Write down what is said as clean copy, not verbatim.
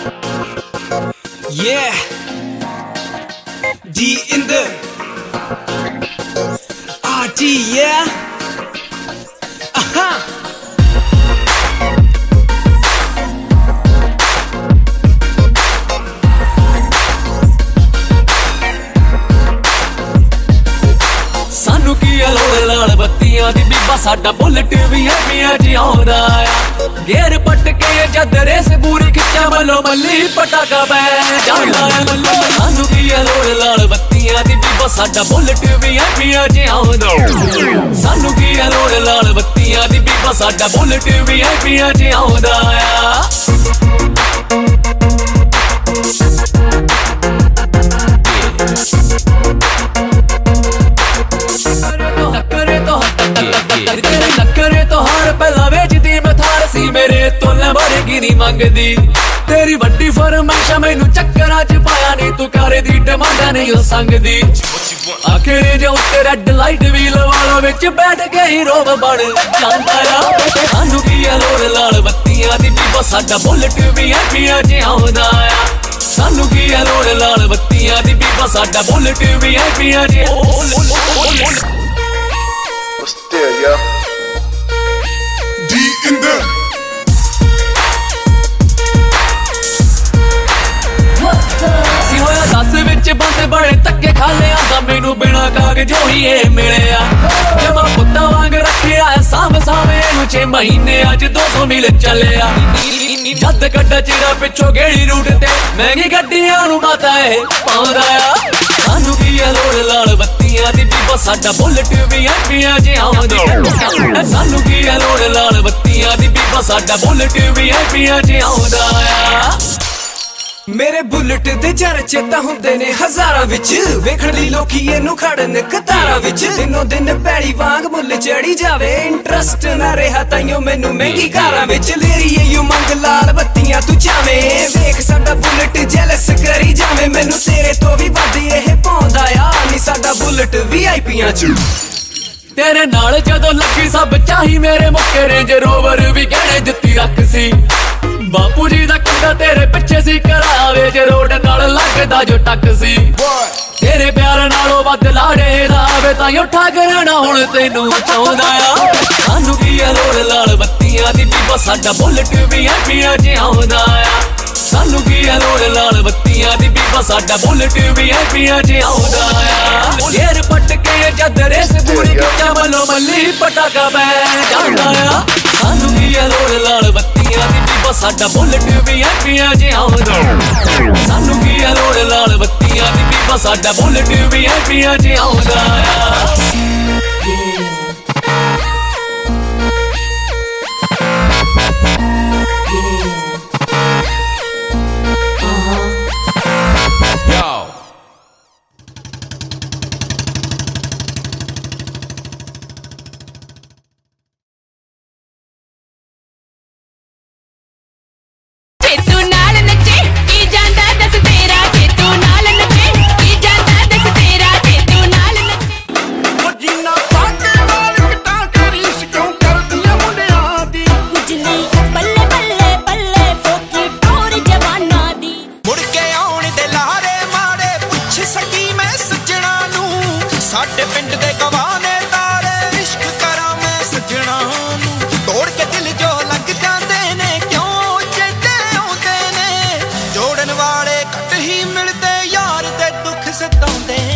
Yeah, D in the RD, yeah. सानू की लोड़ लाल बत्तियां दी बीबा साडा बुलेट भी है मियां जी आउंदा आ गेर पट के जद रेस पूरी खिच्चा मलो मल्ली पटाका बै जांदा आ सानू की लोड़ लाल बत्तियां दी बीबा साडा बुलेट भी है मियां जी आउंदा सानू की लोड़ लाल बत्तियां दी बीबा साडा बुलेट भी है मियां जी आउंदा आ करे तो हार पहला वेचदी मैं थार सी मेरे तो लैम्बोर्गिनी मंगदी तेरी वड्डी फरमाइश मैनू चक्करां च पाया नी तू करे दी डिमांडां नहीं ओ संगदी आखिर जो उत्ते रेड लाइट व्हील वालों विच बैठ के हीरो बन जांदा आ सानू की लोड़ लाल बत्तियां दी बीबा साडा बुलेट भी है मियां जी आउंदा आ सानू की लोड़ लाल बत्तियां दी बीबा साडा बुलेट भी है मियां जी Still, yo. D in the. सी होया 10 विच बंद बड़े धक्के खा लिया दा मैनू बिना कागजों ही ये मिलिया जमा पुत्ता वांग रखिया साम सामे 6 महीने अज 200 मील चलिया जद कड्डा चिरा पिछो गेड़ी रूट ते महंगी गड्डियां नू माता है पाउंदा आ सानू की लोड़ लाल बत्तियां दी बीबा साडा बुलेट भी है मियां जी आउंदा सानू की लोड़ लाल बत्तियां दी बीबा साडा बुलेट भी है मियां जी आउंदा आ मेरे बुलेट दे चर्चे तां हुंदे ने हज़ारां विच वेखण लई लोकी इहनू खड़न कतारां विच दिनों दिन पैड़ी वांग मुੱਲ चढ़ी जावे इंटरस्ट ना रहा ताइयों मैनू महंगी कारां विच लेरी इयो मंग लाल बत्तियां तू चावे वेख साडा बुलेट जेलस करी जावे मैनू तेरे तो भी वध इह पाउंदा आ नी साडा बुलेट वीआईपीआं च तेरे नाल जदों लगी सब चाही मेरे मुक्के रेंज रोवर भी गहणे दित्ती रख सी बापू जी दा कुंडा तेरे पिछे सी करावे जे रोड नाल लगदा जो टक सी तेरे प्यार नालों वध लाड़े दा वे ताइयों ठाकरना हुण तैनू चाहुंदा आ सानू की लोड़ लाल बत्तियां दी बीबा साडा बुलेट भी है मियां जी आउंदा आ सानू की लोड़ लाल बत्तियां दी बीबा साडा बुलेट भी है मियां जी आउंदा आ गेर पट के जद रेस पूरी खिच्चा मलो मल्ली पटाका बै जांदा आ सानू की लोड़ लाल बत्तियां दी बीबा साडा बुलेट भी है मियां जी आउंदा सानू की लोड़ लाल बत्तियां दी बीबा साडा बुलेट भी है मियां जी आउंदा ਸਾਡੇ ਪਿੰਡ ਦੇ ਗਵਾਨੇ ਤਾਰੇ ਇਸ਼ਕ ਕਰਾਂ ਮੈਂ ਸਜਣਾ ਨੂੰ ਤੋੜ ਕੇ ਦਿਲ ਜੋ ਲੱਗ ਜਾਂਦੇ ਨੇ ਕਿਉਂ ਚੇਤੇ ਆਉਂਦੇ ਨੇ ਜੋੜਨ ਵਾਲੇ ਘੱਟ ਹੀ ਮਿਲਦੇ ਯਾਰ ਦੇ ਦੁੱਖ ਸਤਾਉਂਦੇ